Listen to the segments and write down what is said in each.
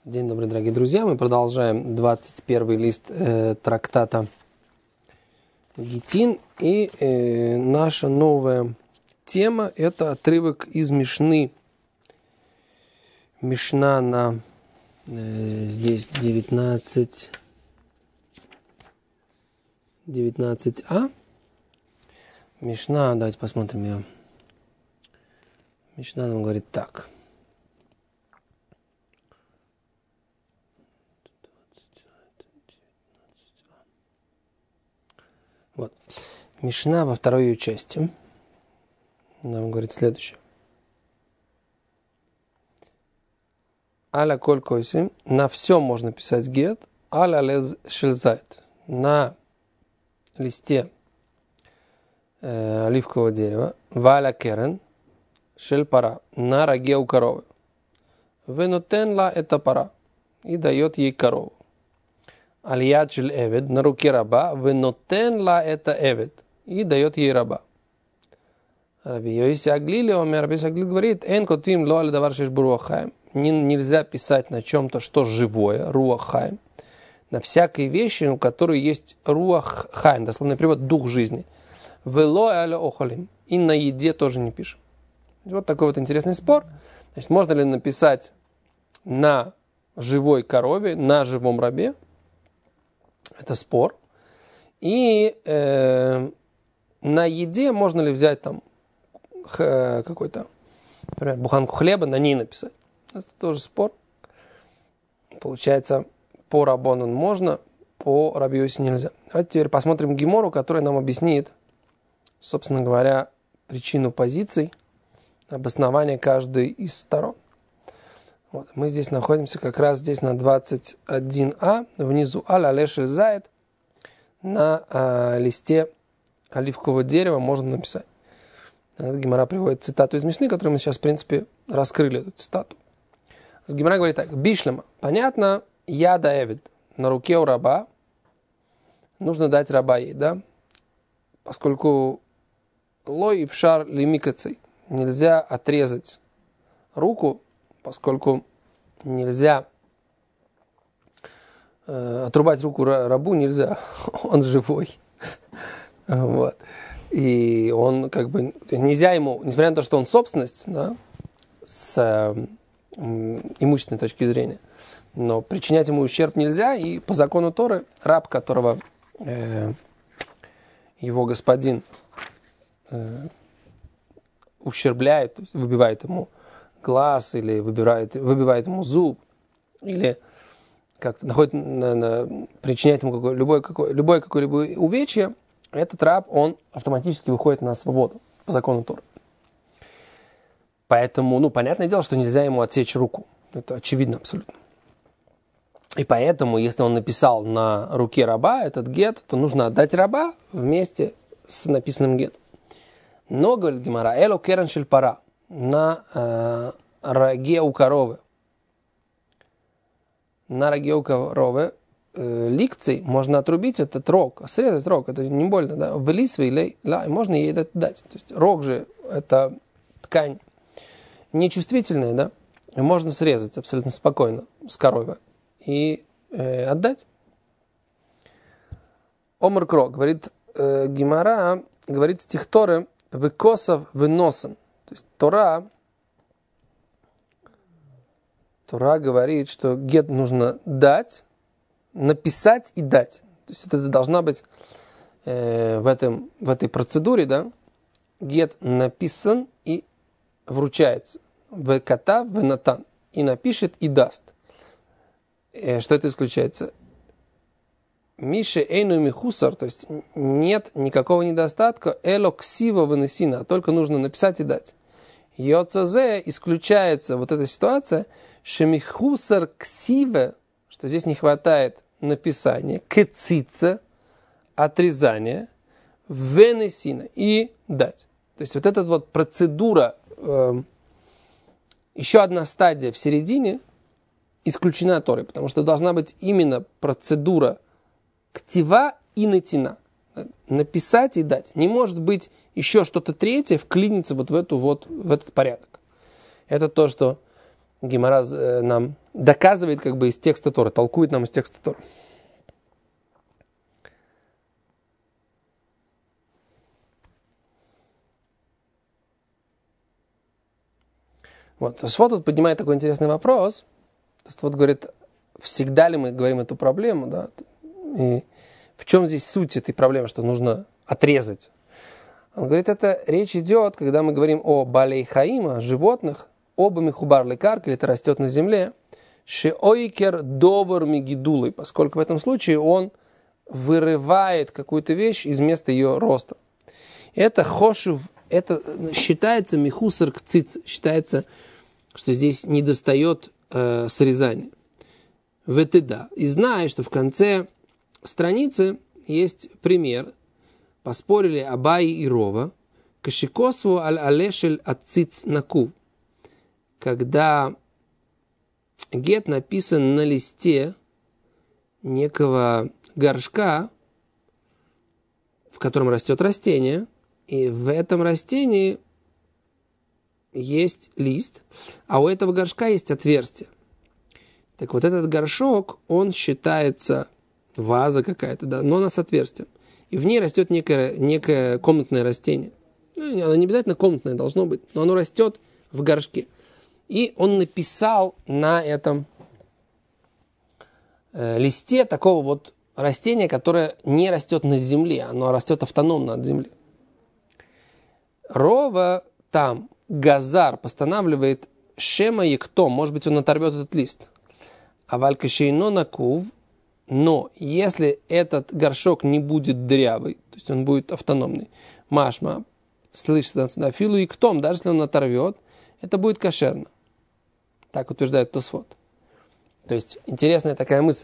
День добрый, дорогие друзья. Мы продолжаем 21 лист трактата Гитин. И наша новая тема – это отрывок из Мишны. Мишна на здесь 19а. Мишна, давайте посмотрим ее. Мишна нам говорит так. Вот. Мишна во второй ее части нам говорит следующее. Аля коль койсим, на все можно писать гет, аля лез шельзайт, на листе оливкового дерева, валя керен, шель пара, на роге у коровы. Венотен ла это пара, и дает ей корову. Аль-яд шель эвед, на руке раба, венотен ла это эвед, и дает ей раба. Раби Йоси Аглили, Раби Йоси Аглили говорит, эн котвим ло аль давар шеш буруахаем. Нельзя писать на чем-то, что живое, руахаем, на всякой вещи, у которой есть руахаем, дословный перевод, дух жизни. Вело аля охолим, и на еде тоже не пишем. Вот такой вот интересный спор. Значит, можно ли написать на живой корове, на живом рабе? Это спор. И на еде можно ли взять там какой-то, например, буханку хлеба, на ней написать? Это тоже спор. Получается, по рабонан можно, по Раби Йоси нельзя. Давайте теперь посмотрим Гемору, которая нам объяснит, собственно говоря, причину позиций, обоснование каждой из сторон. Вот. Мы здесь находимся как раз здесь на 21а, внизу аля лешель зайд, на листе оливкового дерева можно написать. Гемара приводит цитату из Мишны, которую мы сейчас, в принципе, раскрыли эту цитату. Гемара говорит так: бишлема, понятно, яда эвид, на руке у раба, нужно дать раба ей, да? Поскольку лой в шар лимикаций, нельзя отрезать руку, поскольку нельзя отрубать руку рабу, нельзя, он живой. Вот. И он как бы, нельзя ему, несмотря на то, что он собственность, да, с имущественной точки зрения, но причинять ему ущерб нельзя, и по закону Торы раб, которого его господин ущербляет, то есть выбивает ему глаз или выбивает ему зуб, или как-то причиняет ему любое какое-либо увечье, этот раб, он автоматически выходит на свободу по закону Торы. Поэтому, понятное дело, что нельзя ему отсечь руку. Это очевидно абсолютно. И поэтому, если он написал на руке раба этот гет, то нужно отдать раба вместе с написанным гет. Но, говорит Гемара, эло керен шель пара, на роге у коровы. На роге у коровы ликций можно отрубить этот рог, срезать рог, это не больно, да, в лисве или можно ей это дать. То есть рог же это ткань нечувствительная, да, и можно срезать абсолютно спокойно с коровы и отдать. Омар Кро, говорит Гемара, говорит стих Торы, выкосов выносен. То есть Тора говорит, что гет нужно дать, написать и дать. То есть это должна быть в этой процедуре, да, гет написан и вручается. Веката венатан. И напишет, и даст. Что это исключается? Мише эйну михусар, то есть нет никакого недостатка, эло ксива вынесина, только нужно написать и дать. Йоцазе исключается вот эта ситуация, шемихусар ксиве, что здесь не хватает написания, кцица, отрезания, венесина и дать. То есть вот эта вот процедура, еще одна стадия в середине исключена Торой, потому что должна быть именно процедура ктива и натина. Написать и дать. Не может быть еще что-то третье вклиниться в этот порядок. Это то, что Гемара нам доказывает как бы из текста Торы, толкует нам из текста Торы. Вот. Тосфот тут поднимает такой интересный вопрос. Тосфот говорит, всегда ли мы говорим эту проблему, да? И в чем здесь суть этой проблемы, что нужно отрезать? Он говорит, это речь идет, когда мы говорим о балей хаима, животных, оба михубар лекарк, или это растет на земле, шеойкер довар мигидулой, поскольку в этом случае он вырывает какую-то вещь из места ее роста. Это хошув, это считается михусар кциц, считается, что здесь не достает срезания. Ветеда. И знай, что в конце страницы есть пример. Поспорили Абай и Рова. Кашикосву аль-алешель ациц накув. Когда гет написан на листе некого горшка, в котором растет растение, и в этом растении есть лист, а у этого горшка есть отверстие. Так вот этот горшок, он считается ваза какая-то, да, но она с отверстием. И в ней растет некое комнатное растение. Ну, оно не обязательно комнатное должно быть, но оно растет в горшке. И он написал на этом листе такого вот растения, которое не растет на земле, оно растет автономно от земли. Рова там, Газар, постанавливает шема ектом, может быть, он оторвет этот лист. А валькашейно накув, но если этот горшок не будет дрявый, то есть он будет автономный, машма, слышится отсюда, филу ектом, даже если он оторвет, это будет кошерно. Так утверждает Тосфот. То есть интересная такая мысль.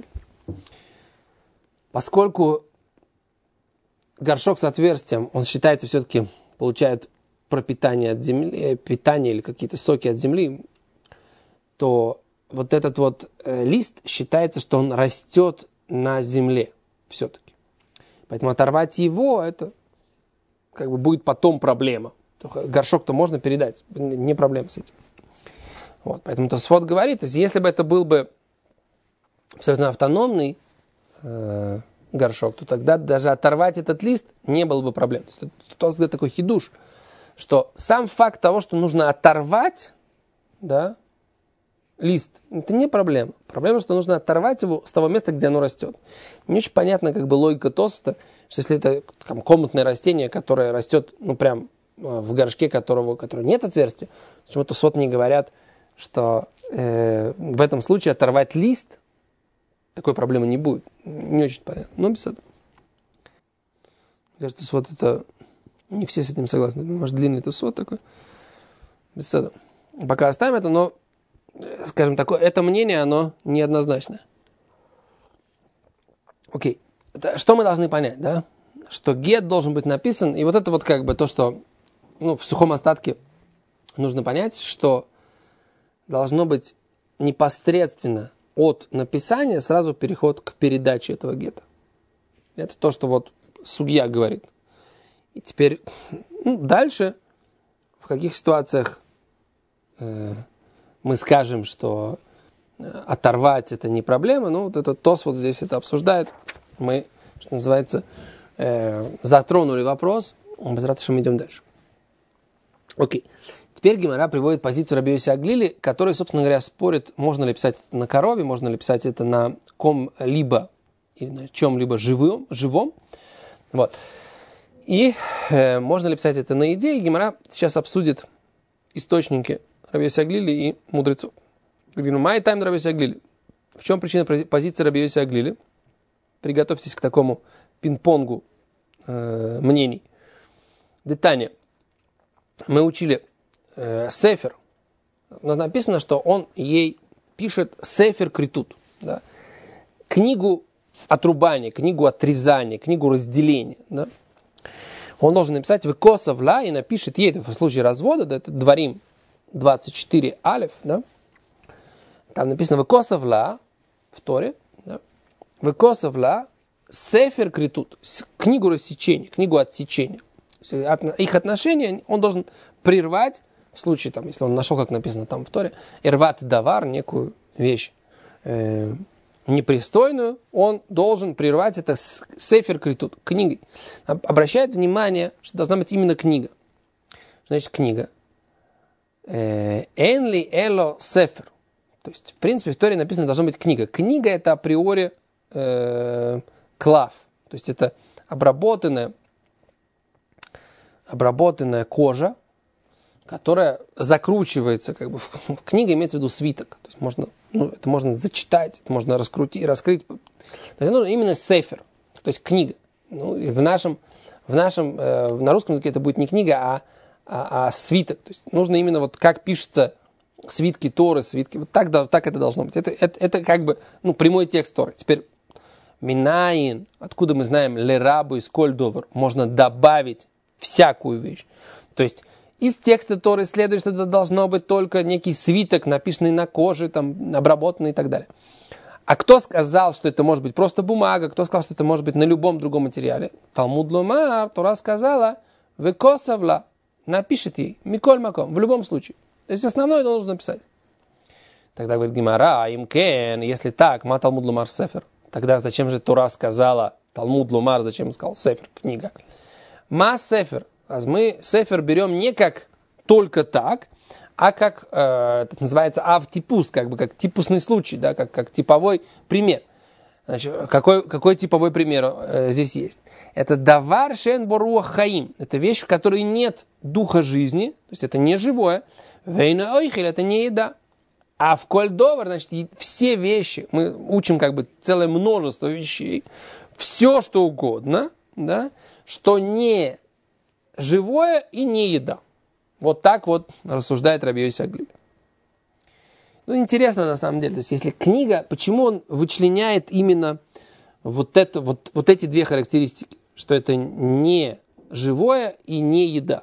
Поскольку горшок с отверстием, он считается все-таки, получает пропитание от земли, питание или какие-то соки от земли, то вот этот вот лист считается, что он растет на земле все-таки. Поэтому оторвать его, это как бы будет потом проблема. Горшок-то можно передать, не проблема с этим. Вот, поэтому Тосфот говорит, то есть если бы это был бы абсолютно автономный горшок, то тогда даже оторвать этот лист не было бы проблем. То есть Тосфот говорит такой хидуш, что сам факт того, что нужно оторвать, да, лист, это не проблема. Проблема, что нужно оторвать его с того места, где оно растет. Не очень понятно, как бы логика Тосфота, что если это там, комнатное растение, которое растет, ну, прям в горшке, которого нет отверстия, почему Тосфот не говорят, что в этом случае оторвать лист, такой проблемы не будет. Не очень понятно. Но без этого. Мне кажется, Тосфот это... Не все с этим согласны. Может, длинный Тосфот такой. Без этого. Пока оставим это, но, скажем, такое, это мнение, оно неоднозначное. Окей. Что мы должны понять, да? Что гет должен быть написан, и вот это вот как бы то, что в сухом остатке нужно понять, что должно быть непосредственно от написания сразу переход к передаче этого гета. Это то, что вот судья говорит. И теперь дальше, в каких ситуациях мы скажем, что оторвать это не проблема, вот этот Тосфот здесь это обсуждает. Мы, что называется, затронули вопрос, без ратыша мы идем дальше. Окей. Теперь Гемара приводит позицию Раби Йоси Аглили, который, собственно говоря, спорит, можно ли писать это на корове, можно ли писать это на ком-либо или на чем-либо живом. Вот. И можно ли писать это на еде, и Гемара сейчас обсудит источники Раби Йоси Аглили и мудрецов. Май тайм Раби Йоси Аглили. В чем причина позиции Раби Йоси Аглили? Приготовьтесь к такому пинг-понгу мнений. Детание. Мы учили сефер. Написано, что он ей пишет сефер критут. Да? Книгу отрубания, книгу отрезания, книгу разделения. Да? Он должен написать «Векосавла» и напишет ей, в случае развода, да, это Дворим 24 алеф, да? Там написано «Векосавла» в Торе, да? «Векосавла» сефер критут, книгу рассечения, книгу отсечения. Их отношения он должен прервать в случае, там, если он нашел, как написано там в Торе, ирват давар, некую вещь непристойную, он должен прервать это сефер критут, книгой. Обращает внимание, что должна быть именно книга. Значит, книга. Энли эло сефер. То есть, в принципе, в Торе написано, должна быть книга. Книга это априори клав. То есть, это обработанная кожа, которая закручивается, как бы, в книге имеется в виду свиток. То есть это можно зачитать, это можно раскрутить, раскрыть. То есть нужно именно сефер, то есть книга. И на русском языке это будет не книга, а свиток. То есть нужно именно вот как пишется свитки Торы, свитки. Вот так это должно быть. Это как бы прямой текст Торы. Теперь минаин, откуда мы знаем лерабу и скольдовар, можно добавить всякую вещь. То есть из текста Торы следует, что это должно быть только некий свиток, написанный на коже, там, обработанный и так далее. А кто сказал, что это может быть просто бумага, кто сказал, что это может быть на любом другом материале? Талмуд ломар, Тора сказала, векосавла, напишет ей, миколь маком, в любом случае. То есть основное это нужно написать. Тогда говорит Гемара, имкен, если так, ма Талмуд ломар сефер. Тогда зачем же Тора сказала, Талмуд ломар, зачем сказал сефер, книга? Ма сефер. Мы сефер берем не как только так, а как, это называется автипус, как бы как типусный случай, да, как типовой пример. Значит, какой типовой пример здесь есть? Это давар шен боруах хаим. Это вещь, в которой нет духа жизни, то есть это не живое. Вейна ойхель, это не еда. А в кольдовар, значит, все вещи, мы учим как бы целое множество вещей, все что угодно, да, что не живое и не еда. Вот так вот рассуждает Раби Йоси Аглили. Интересно на самом деле. То есть, если книга, почему он вычленяет именно вот эти две характеристики, что это не живое и не еда.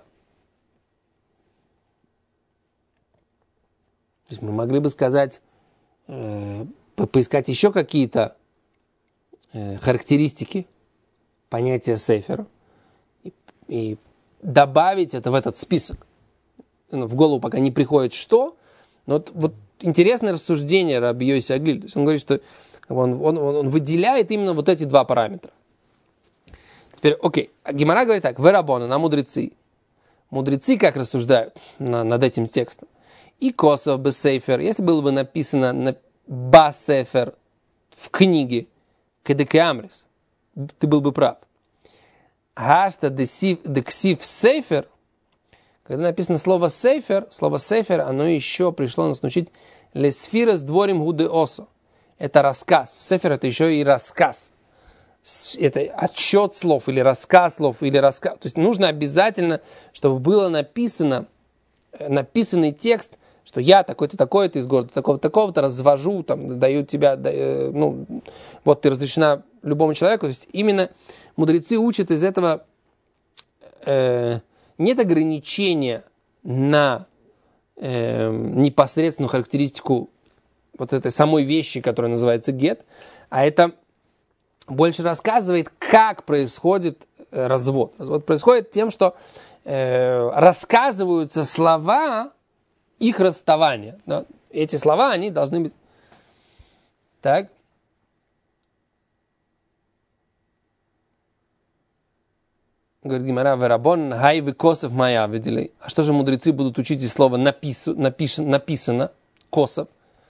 То есть, мы могли бы сказать, поискать еще какие-то характеристики понятия сефера и добавить это в этот список. В голову пока не приходит что, но вот интересное рассуждение Раби Йоси Аглили. То есть он говорит, что он выделяет именно вот эти два параметра. Теперь, окей, Гемара говорит так, верабона, на мудрецы. Мудрецы как рассуждают над этим текстом? И косов бесейфер, если было бы написано на басефер в книге кедекеамрис, ты был бы прав. Гашта дексив сейфер, когда написано слово сейфер, оно еще пришло нас научить лесфира с дворим гуде осо. Это рассказ. Сейфер это еще и рассказ. Это отчет слов, или рассказ слов, или рассказ. То есть нужно обязательно, чтобы было написанный текст, что я такой-то, такой-то из города такого-то, такого-то развожу, там, даю тебя, вот ты разрешена любому человеку. То есть именно мудрецы учат из этого, нет ограничения на непосредственную характеристику вот этой самой вещи, которая называется гет, а это больше рассказывает, как происходит развод. Развод происходит тем, что рассказываются слова их расставания. Да? Эти слова, они должны быть... Так. Говорит Гемара, верабон, хай векосов моя видели. А что же мудрецы будут учить из слова написано, косов?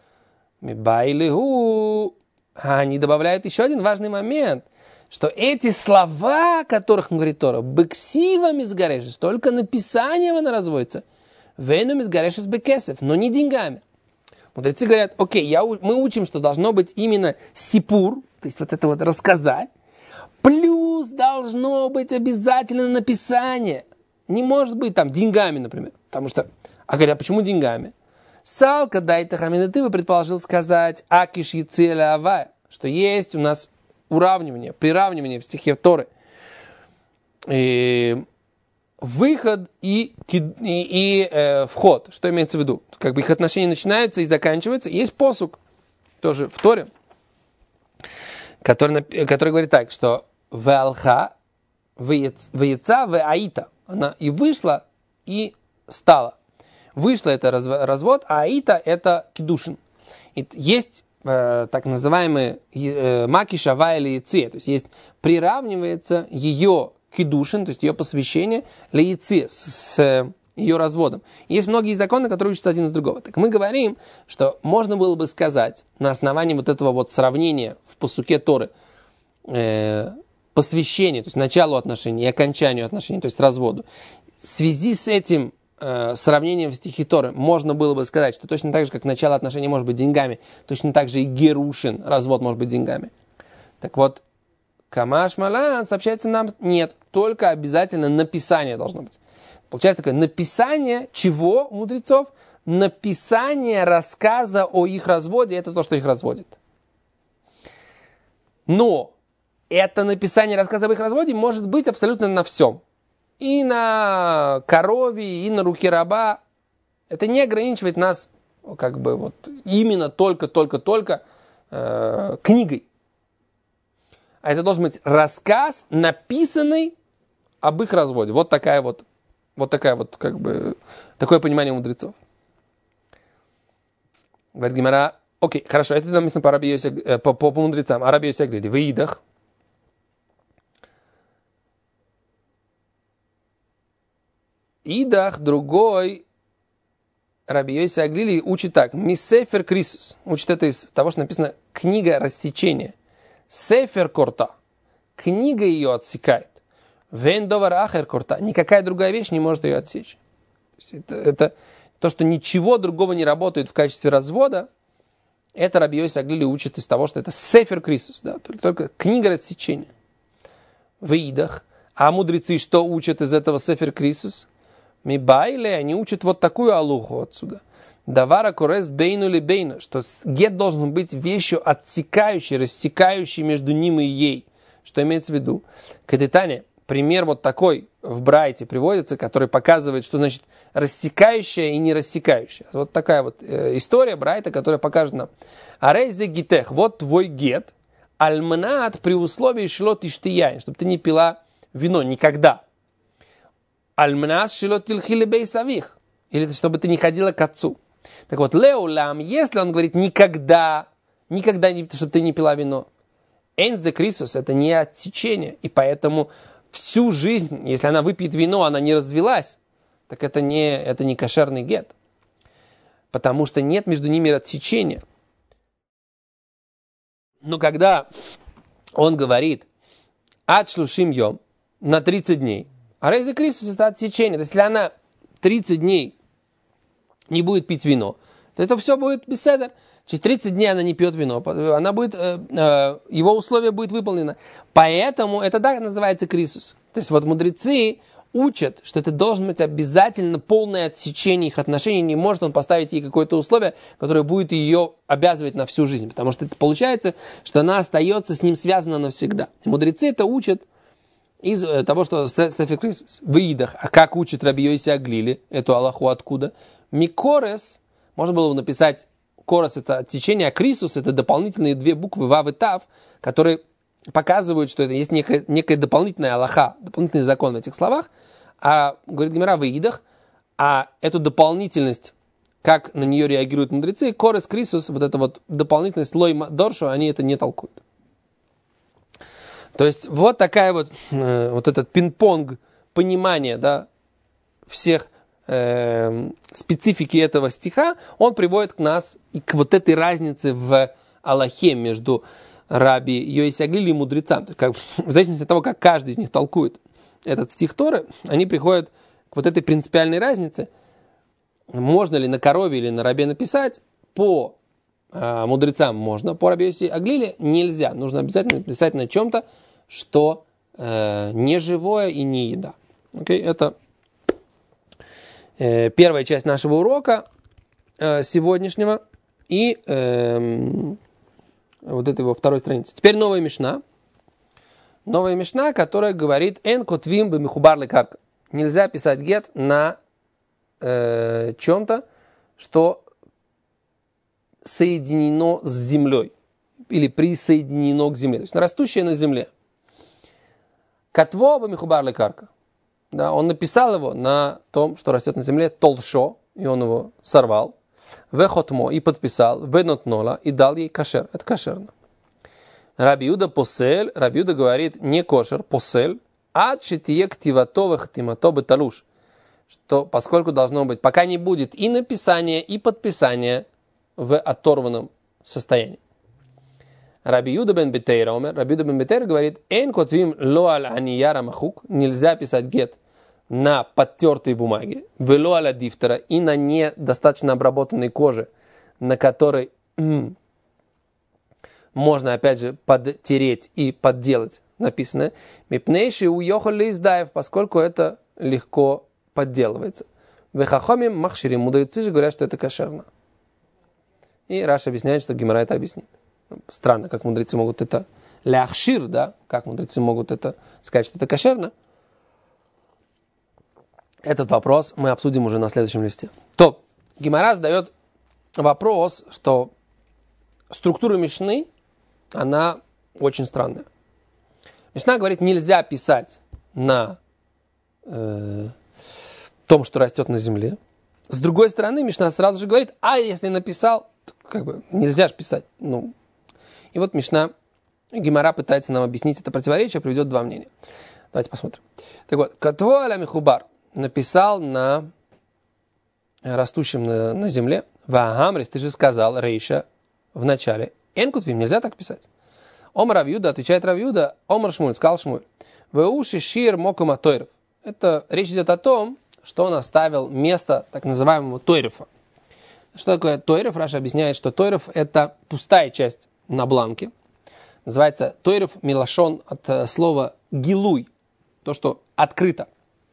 Мибайлиху. Они добавляют еще один важный момент, что эти слова, о которых говорит Тора, бексивами сгорешь, только написанием она разводится, вейнами сгорешь с бекесов, но не деньгами. Мудрецы говорят, окей, мы учим, что должно быть именно сипур, то есть вот это вот рассказать, плюс должно быть обязательно написание. Не может быть там деньгами, например. Потому что, говорят, почему деньгами? Салка дайта хамина, ты бы предположил сказать акиш яцеля авай, что есть у нас уравнивание, приравнивание в стихе Торы. Выход и вход. Что имеется в виду? Как бы их отношения начинаются и заканчиваются. Есть посук, тоже в Торе, который говорит так, что веалха, веяца, веаита. Она и вышла, и стала. вышло это развод, а аита это кидушин. И есть так называемые маки шава или яйце, то есть приравнивается ее кидушин, то есть ее посвящение яйце с ее разводом. Есть многие законы, которые учатся один из другого. Так мы говорим, что можно было бы сказать на основании вот этого вот сравнения в пасуке Торы посвящение, то есть началу отношений и окончанию отношений, то есть разводу. В связи с этим сравнением в стихе Торы можно было бы сказать, что точно так же, как начало отношений может быть деньгами, точно так же и герушин, развод может быть деньгами. Так вот, Камаш Малан сообщается нам, нет, только обязательно написание должно быть. Получается такое написание чего у мудрецов? Написание рассказа о их разводе, это то, что их разводит. Но это написание рассказа об их разводе может быть абсолютно на всем. И на корове, и на руке раба. Это не ограничивает нас как бы вот именно только книгой. А это должен быть рассказ, написанный об их разводе. Вот такое как бы такое понимание мудрецов. Говорит Гемара, окей, хорошо, это написано по мудрецам. А Раби Йоси Аглили, в Идах. Идах другой Раби Йоси Аглили учит так. Мисефер Крисус. Учит это из того, что написано книга рассечения. Сефер корта. Книга ее отсекает. Вендовар ахер корта. Никакая другая вещь не может ее отсечь. Это то, что ничего другого не работает в качестве развода. Это Раби Йоси Аглили учит из того, что это Сефер Крисус. Да, только книга рассечения. В Идах. А мудрецы что учат из этого Сефер Крисус? Мибайле, они учат вот такую алуху отсюда. Давара корес бейну ли бейну, что гет должен быть вещью отсекающей, рассекающей между ним и ей. Что имеется в виду? Кадетане, пример вот такой в Брайте приводится, который показывает, что значит рассекающая и не рассекающая. Вот такая вот история Брайта, которая покажет нам. Арейзе гитех, вот твой гет, альмнаат при условии шлот иштияй, чтобы ты не пила вино никогда. Альмнас шлот тилхили бейсавих, или чтобы ты не ходила к отцу. Так вот, леулам, если он говорит никогда, чтобы ты не пила вино, энзе крисус, это не отсечение, и поэтому всю жизнь, если она выпьет вино, она не развелась, так это не кошерный гет, потому что нет между ними отсечения. Но когда он говорит ад шлушим йом, на 30 дней, а рейзе крисус это отсечение, то есть если она 30 дней не будет пить вино, то это все будет беседа. Через 30 дней она не пьет вино, она будет, его условие будет выполнено. Поэтому это да, называется крисус. То есть вот мудрецы учат, что это должно быть обязательно полное отсечение их отношений. Не может он поставить ей какое-то условие, которое будет ее обязывать на всю жизнь. Потому что это получается, что она остается с ним связана навсегда. И мудрецы это учат из того, что Сефер Крисус в Идах. А как учит Раби Йоси Аглили эту алаху откуда? Микорес, можно было бы написать корос это отсечение, а крисус это дополнительные две буквы вав и тав, которые показывают, что это есть некая дополнительная алаха, дополнительный закон в этих словах. А говорит Гемара в Идах, а эту дополнительность, как на нее реагируют мудрецы, корос, крисус, вот эта вот дополнительность лой доршу, они это не толкуют. То есть вот такая вот этот пинг-понг понимания, да, всех специфики этого стиха, он приводит к нас и к вот этой разнице в алахе между Раби Йоси Аглили и мудрецам. То есть, в зависимости от того, как каждый из них толкует этот стих Торы, они приходят к вот этой принципиальной разнице. Можно ли на корове или на рабе написать? По мудрецам можно, по Раби Йоси Аглили нельзя. Нужно обязательно написать на чем-то, что не живое и не еда. Okay? Это первая часть нашего урока сегодняшнего и вот этой его второй страницы. Теперь новая мишна. Новая мишна, которая говорит «Эн котвим бемихубар лекарка». Нельзя писать гет на чем-то, что соединено с землей или присоединено к земле. То есть растущее на земле. Катво бемихубар лекарка. Да, он написал его на том, что растет на земле, толшо, и он его сорвал, вехотмо, и подписал, венотнола, и дал ей кашер. Это кошерно. Раби Юда посель, Раби Юда говорит, не кошер, посель, ад шитие ктиватовых тиматобы талуш. Что, поскольку должно быть, пока не будет и написания, и подписания в оторванном состоянии. Раби Юда бен Бетейра говорит, эн котвим ло аль анияра махук, нельзя писать гет на подтертой бумаге, вело аля дифтера, и на недостаточно обработанной коже, на которой можно, опять же, подтереть и подделать написанное, мипнейши уехали издаев, поскольку это легко подделывается. Вехахомим махширим, мудрецы же говорят, что это кошерно. И Раши объясняет, что Гемара это объяснит. Странно, как мудрецы могут это ляхшир, да, как мудрецы могут это сказать, что это кошерно. Этот вопрос мы обсудим уже на следующем листе. То, Гемара задает вопрос, что структура Мишны, она очень странная. Мишна говорит, нельзя писать на том, что растет на земле. С другой стороны, Мишна сразу же говорит, а если написал, как бы нельзя же писать. Ну. И вот Мишна, Гемара пытается нам объяснить это противоречие, приведет два мнения. Давайте посмотрим. Так вот, Катво аля Михубар написал на растущем на земле, Ваагамрис, ты же сказал, Рейша, в начале, Энкутвим, нельзя так писать. Омар Рав Юда, отвечает Рав Юда, Омар Шмуль, сказал Шмуль, Веуши шир мокума тойров. Это речь идет о том, что он оставил место так называемого тойрефа. Что такое тойреф? Раша объясняет, что тойреф это пустая часть на бланке. Называется тойреф милашон от слова гилуй, то, что открыто.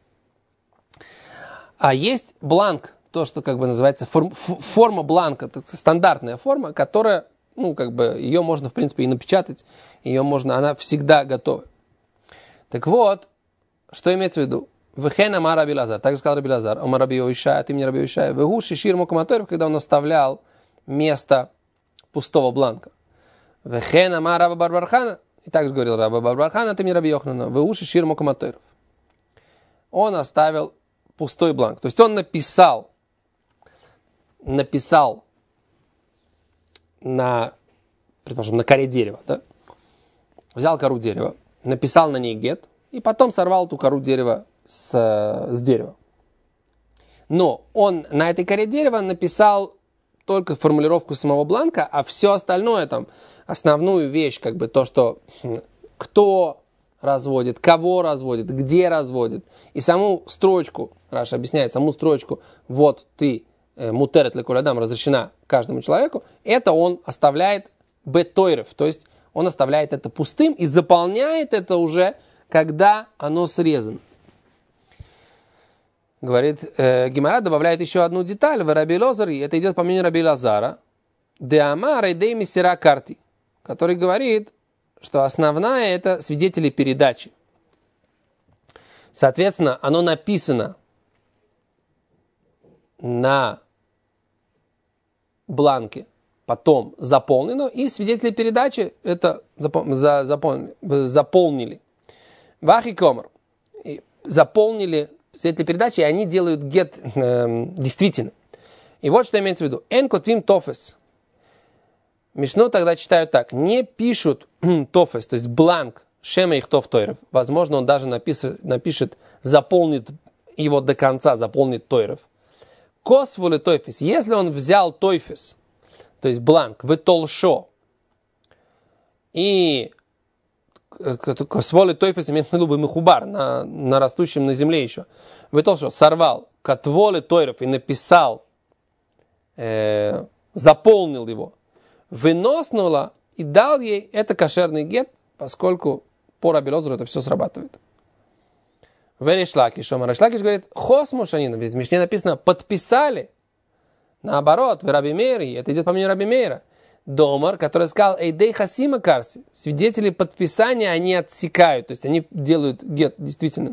А есть бланк, то, что как бы называется форма бланка, стандартная форма, которая, ну, как бы, ее можно, в принципе, и напечатать, ее можно, она всегда готова. Так вот, что имеется в виду? Вехен амар Раби Лазар, так же сказал Раби Лазар, омар Раби Йошая, от имени Раби Йошая, вегу шишир мокуматорев, когда он оставлял место пустого бланка. Вехен амар Раби Барбархана, и также говорил Раби Барбархана, от имени Раби Йохнана, вегу шишир мокуматорев. Он оставил пустой бланк. То есть он написал на, предположим, на коре дерева, да? Взял кору дерева, написал на ней гет, и потом сорвал эту кору дерева с дерева. Но он на этой коре дерева написал только формулировку самого бланка, а все остальное, там, основную вещь, как бы то, что кто разводит, кого разводит, где разводит, и саму строчку, Раша объясняет, саму строчку, вот ты, мутерет лекуль адам, разрешена каждому человеку, это он оставляет бетойрев, то есть он оставляет это пустым и заполняет это уже, когда оно срезано. Говорит, Гемара добавляет еще одну деталь в Раби Лозаре, это идет по мнению Раби Лазара, де амар и де мисера карти, который говорит, что основная это свидетели передачи. Соответственно, оно написано на бланке, потом заполнено, и свидетели передачи это заполнили. Вахи комар. Заполнили свидетели передачи, и они делают гет действительно. И вот что имеется в виду. Эн котвим тофес. Мишну тогда читают так. Не пишут тофес, то есть бланк шема их тоф тойров. Возможно, он даже напишет, заполнит его до конца, заполнит тойров. Косвули тойфес. Если он взял тойфес, то есть бланк, вытолшо, и косволи тойфес имеется в виду мехубар, на растущем на земле еще, вытолшо, сорвал, катволи тойров и написал, заполнил его, выноснула и дал ей это кошерный гет, поскольку по Раби Лозару это все срабатывает. Веришлакиш, Рашлакиш говорит, хосму шанину, ведь в Мишне написано, подписали, наоборот, в Раби Мейре, это идет по мнению Раби Мейра, Домар, который сказал, эйдей хасима карси, свидетели подписания они отсекают, то есть они делают гет действительно.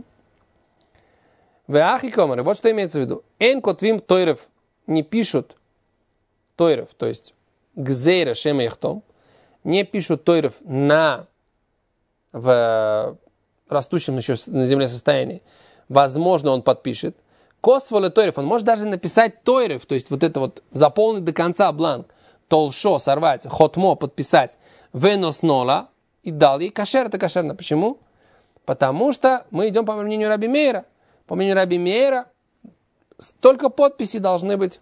Веахи комары, вот что имеется в виду. Эн котвим тойрев, не пишут тойрев, то есть гзейра шема яхтом, не пишут тойрев в растущем еще на земле состоянии. Возможно, он подпишет. Косволе тойрев, он может даже написать тойрев, то есть вот это вот заполнить до конца бланк, толшо сорвать, хотмо подписать, веноснола, и дал ей кашер, это кошерно. Почему? Потому что мы идем по мнению Раби Мейра. По мнению Раби Мейра только подписи должны быть,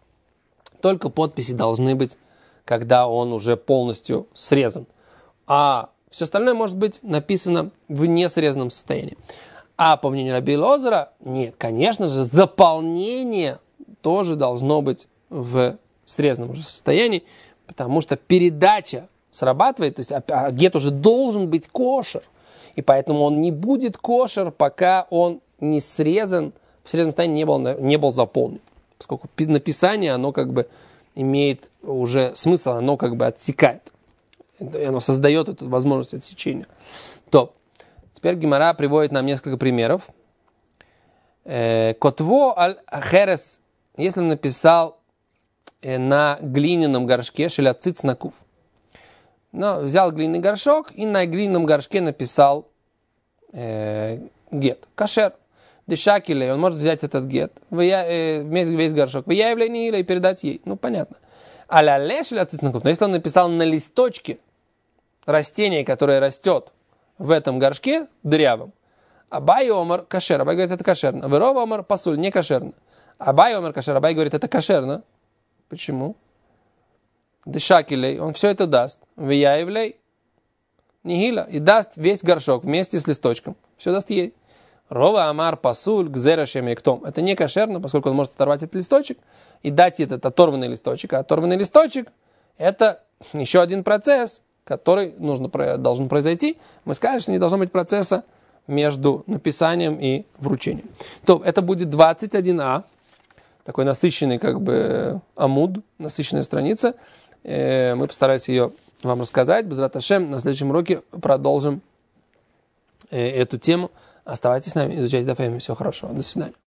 когда он уже полностью срезан. А все остальное может быть написано в несрезанном состоянии. А по мнению Раби Элиэзера, нет, конечно же, заполнение тоже должно быть в срезанном уже состоянии, потому что передача срабатывает, то есть гет уже должен быть кошер, и поэтому он не будет кошер, пока он не срезан, в срезанном состоянии не был заполнен. Поскольку написание, оно как бы имеет уже смысл, оно как бы отсекает. И оно создает эту возможность отсечения. То, теперь Гемара приводит нам несколько примеров. Котво аль-херес, если он написал на глиняном горшке, шеляциц накув. Взял глиняный горшок и на глиняном горшке написал гет, кашер. Дешакилей, он может взять этот гет, весь горшок, и передать ей. Ну, понятно. А-ля-ле шеляциц накув. Но если он написал на листочке растение, которое растет в этом горшке дырявом, Абай омар кашер, Абай говорит, это кошерно. Верова омар пасуль, не кошерно. Абай омар кашер, Абай говорит, это кошерно. Почему? Дешакилей, он все это даст. Вияевлей, нигила, и даст весь горшок вместе с листочком. Все даст ей. Рова амар пасуль гзерашем яктом. Это не кошерно, поскольку он может оторвать этот листочек и дать этот оторванный листочек. А оторванный листочек – это еще один процесс, который должен произойти. Мы сказали, что не должно быть процесса между написанием и вручением. То, это будет 21а, такой насыщенный как бы амуд, насыщенная страница. Мы постараемся ее вам рассказать. Безрат Ашем, на следующем уроке продолжим эту тему. Оставайтесь с нами, изучайте даф. Всего хорошего. До свидания.